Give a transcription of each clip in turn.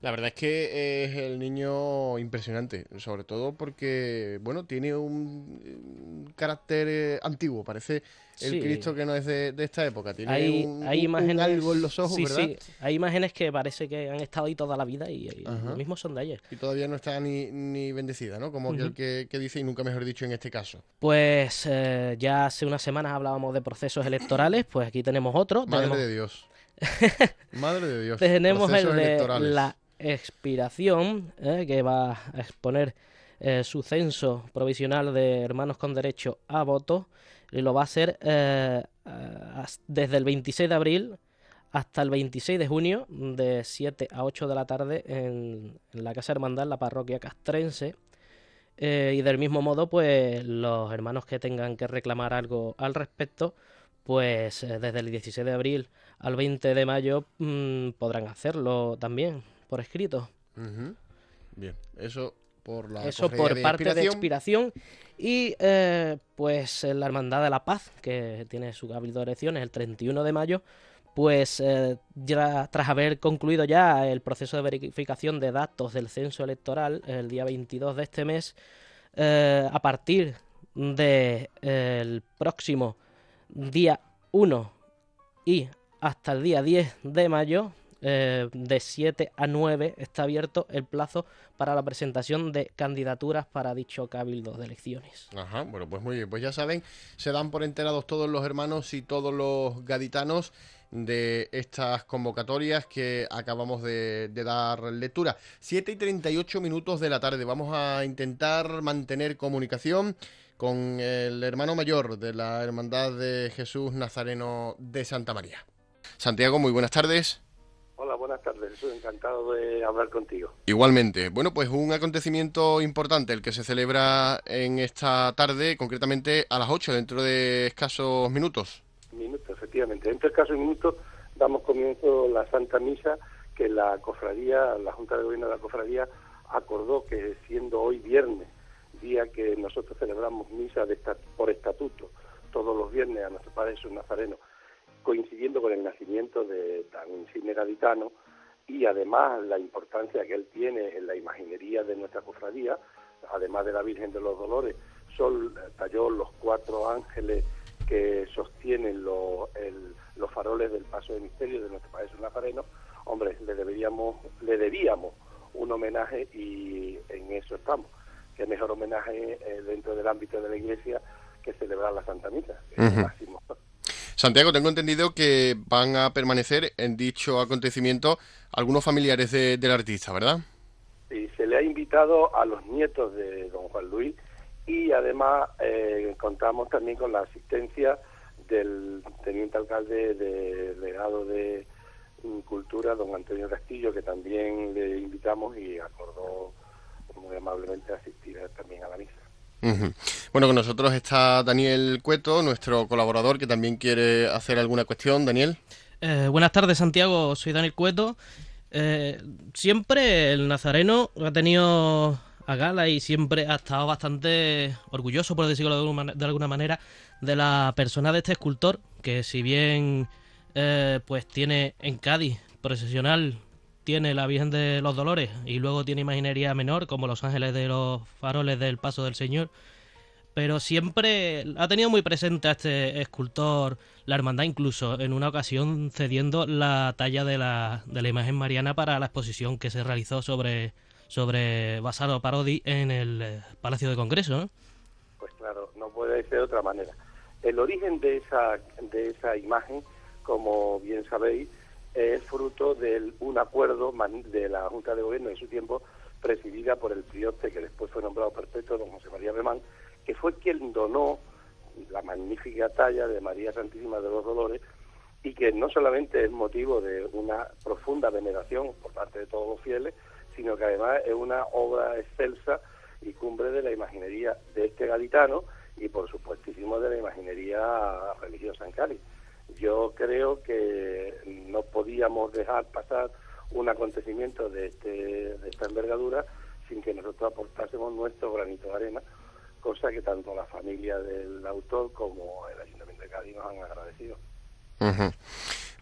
La verdad es que es el niño impresionante, sobre todo porque, bueno, tiene un carácter antiguo, parece el Cristo Sí, que no es de esta época, tiene hay un algo en imágenes, los ojos, sí, ¿verdad? sí, hay imágenes que parece que han estado ahí toda la vida y lo Ajá. mismo son de ayer. Y todavía no está ni bendecida, ¿no? Como aquel Ujú. que dice, y nunca mejor dicho en este caso. Pues ya hace unas semanas hablábamos de procesos electorales, pues aquí tenemos otro, Madre de Dios, madre de Dios, tenemos procesos el de electorales. la expiración, que va a exponer su censo provisional de hermanos con derecho a voto, y lo va a hacer desde el 26 de abril hasta el 26 de junio, de 7 a 8 de la tarde, en la Casa Hermandad, en la parroquia castrense. Y del mismo modo, pues los hermanos que tengan que reclamar algo al respecto, pues desde el 16 de abril al 20 de mayo podrán hacerlo también por escrito. Ujú. Bien, eso por la Eso cofradía por de parte de expiración. expiración. Y pues la Hermandad de la Paz, que tiene su cabildo de elecciones el 31 de mayo, pues ya tras haber concluido ya el proceso de verificación de datos del censo electoral el día 22 de este mes, a partir del próximo día 1 y hasta el día 10 de mayo, de 7 a 9, está abierto el plazo para la presentación de candidaturas para dicho cabildo de elecciones. Ajá, bueno, pues muy bien, pues ya saben, se dan por enterados todos los hermanos y todos los gaditanos de estas convocatorias que acabamos de dar lectura. 7:38 de la tarde, vamos a intentar mantener comunicación con el hermano mayor de la Hermandad de Jesús Nazareno de Santa María. Santiago, muy buenas tardes. Hola, buenas tardes. Estoy encantado de hablar contigo. Igualmente. Bueno, pues un acontecimiento importante el que se celebra en esta tarde, concretamente a las 8 dentro de escasos minutos. Minuto, efectivamente. Dentro de escasos minutos damos comienzo la Santa Misa que la cofradía, la Junta de Gobierno de la cofradía acordó que siendo hoy viernes, día que nosotros celebramos misa por estatuto todos los viernes a nuestro Padre Jesús Nazareno, coincidiendo con el nacimiento de tan insigne gaditano y además la importancia que él tiene en la imaginería de nuestra cofradía, además de la Virgen de los Dolores, talló los 4 ángeles que sostienen los faroles del paso de misterio de nuestro Padre Jesús Nazareno. Hombre, le debíamos un homenaje y en eso estamos. Qué mejor homenaje dentro del ámbito de la Iglesia que celebrar la Santa Misa, que es lo Ujú. máximo. Santiago, tengo entendido que van a permanecer en dicho acontecimiento algunos familiares del artista, ¿verdad? Y se le ha invitado a los nietos de don Juan Luis y además contamos también con la asistencia del teniente alcalde de Legado de Cultura, don Antonio Castillo, que también le invitamos y acordó muy amablemente asistir también a la misa. Ujú. Bueno, con nosotros está Daniel Cueto, nuestro colaborador, que también quiere hacer alguna cuestión. Daniel. Buenas tardes, Santiago. Soy Daniel Cueto. Siempre el nazareno ha tenido a gala y siempre ha estado bastante orgulloso, por decirlo de alguna manera, de la persona de este escultor, que si bien pues tiene en Cádiz procesional, tiene la Virgen de los Dolores y luego tiene imaginería menor, como los ángeles de los faroles del Paso del Señor, pero siempre ha tenido muy presente a este escultor la hermandad, incluso en una ocasión cediendo la talla de la imagen mariana para la exposición que se realizó sobre Vasaro Parodi en el Palacio de Congreso, ¿no? Pues claro, no puede ser de otra manera. El origen de esa imagen, como bien sabéis, es fruto de un acuerdo de la Junta de Gobierno de su tiempo, presidida por el prioste que después fue nombrado prefecto, don José María Remán, que fue quien donó la magnífica talla de María Santísima de los Dolores y que no solamente es motivo de una profunda veneración por parte de todos los fieles, sino que además es una obra excelsa y cumbre de la imaginería de este gaditano y por supuestísimo de la imaginería religiosa en Cádiz. Yo creo que no podíamos dejar pasar un acontecimiento de esta envergadura sin que nosotros aportásemos nuestro granito de arena, cosa que tanto la familia del autor como el Ayuntamiento de Cádiz nos han agradecido. Ujú.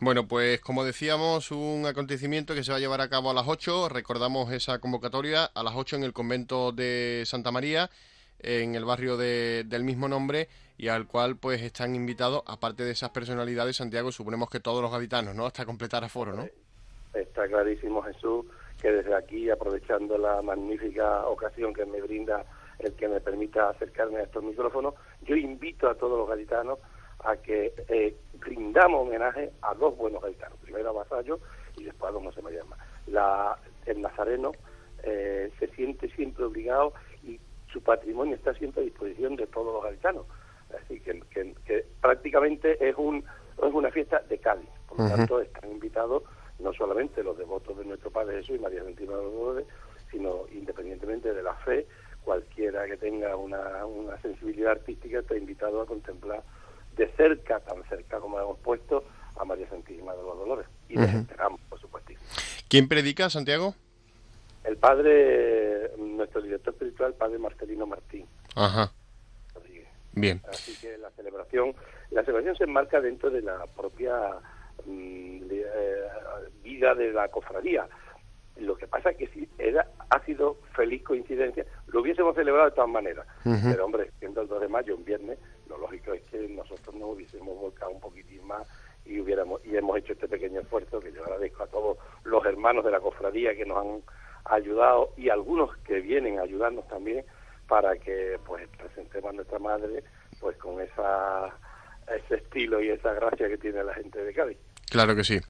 Bueno, pues como decíamos, un acontecimiento que se va a llevar a cabo a las 8. Recordamos esa convocatoria a las 8 en el convento de Santa María, en el barrio del mismo nombre, y al cual pues están invitados, aparte de esas personalidades, Santiago, suponemos que todos los gaditanos, ¿no? Hasta completar aforo, ¿no? Está clarísimo, Jesús, que desde aquí, aprovechando la magnífica ocasión que me brinda el que me permita acercarme a estos micrófonos, yo invito a todos los gaditanos a que brindamos homenaje a dos buenos gaditanos, primero a Vasallo y después a don José María Hermá. El nazareno se siente siempre obligado y su patrimonio está siempre a disposición de todos los gaditanos. Así que prácticamente es una fiesta de Cádiz. Por lo tanto, están invitados no solamente los devotos de nuestro Padre Jesús y María Santísima de los Dolores, sino independientemente de la fe, cualquiera que tenga una sensibilidad artística está invitado a contemplar de cerca, tan cerca como hemos puesto, a María Santísima de los Dolores. Y les esperamos, por supuesto. ¿Quién predica, Santiago? El padre, nuestro director espiritual, el padre Marcelino Martín. Ajá. Bien. Así que la celebración se enmarca dentro de la propia vida de la cofradía. Lo que pasa es que si ha sido feliz coincidencia, lo hubiésemos celebrado de todas maneras. Pero hombre, siendo el 2 de mayo, un viernes, lo lógico es que nosotros nos hubiésemos volcado un poquitín más y hemos hecho este pequeño esfuerzo, que yo agradezco a todos los hermanos de la cofradía que nos han ayudado y algunos que vienen a ayudarnos también, para que pues presentemos a nuestra madre pues con ese estilo y esa gracia que tiene la gente de Cádiz. Claro que sí.